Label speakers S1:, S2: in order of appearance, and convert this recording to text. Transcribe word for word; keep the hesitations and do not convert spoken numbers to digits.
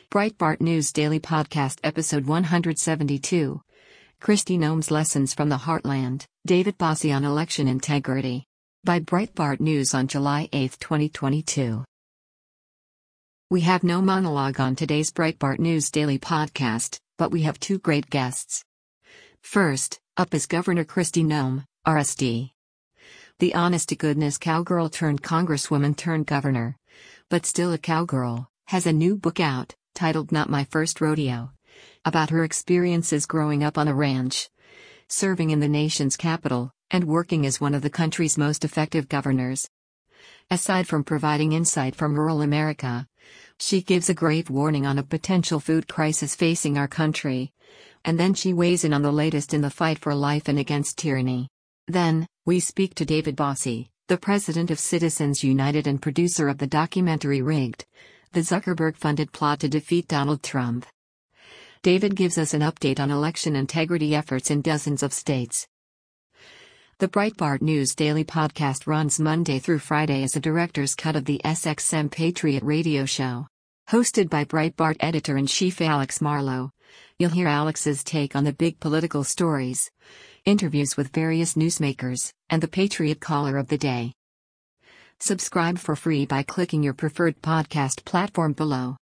S1: Breitbart News Daily Podcast Episode one seventy-two. Kristi Noem's Lessons from the Heartland, David Bossie on Election Integrity. By Breitbart News on July eighth, twenty twenty-two. We have no monologue on today's Breitbart News Daily Podcast, but we have two great guests. First, up is Governor Kristi Noem, R S D. The honest-to-goodness cowgirl turned congresswoman turned governor, but still a cowgirl, has a new book out, titled Not My First Rodeo, about her experiences growing up on a ranch, serving in the nation's capital, and working as one of the country's most effective governors. Aside from providing insight from rural America, she gives a grave warning on a potential food crisis facing our country. And then she weighs in on the latest in the fight for life and against tyranny. Then, we speak to David Bossie, the president of Citizens United and producer of the documentary Rigged, the Zuckerberg-funded plot to defeat Donald Trump. David gives us an update on election integrity efforts in dozens of states. The Breitbart News Daily Podcast runs Monday through Friday as a director's cut of the S X M Patriot radio show. Hosted by Breitbart editor-in-chief Alex Marlow, you'll hear Alex's take on the big political stories, interviews with various newsmakers, and the Patriot Caller of the Day. Subscribe for free by clicking your preferred podcast platform below.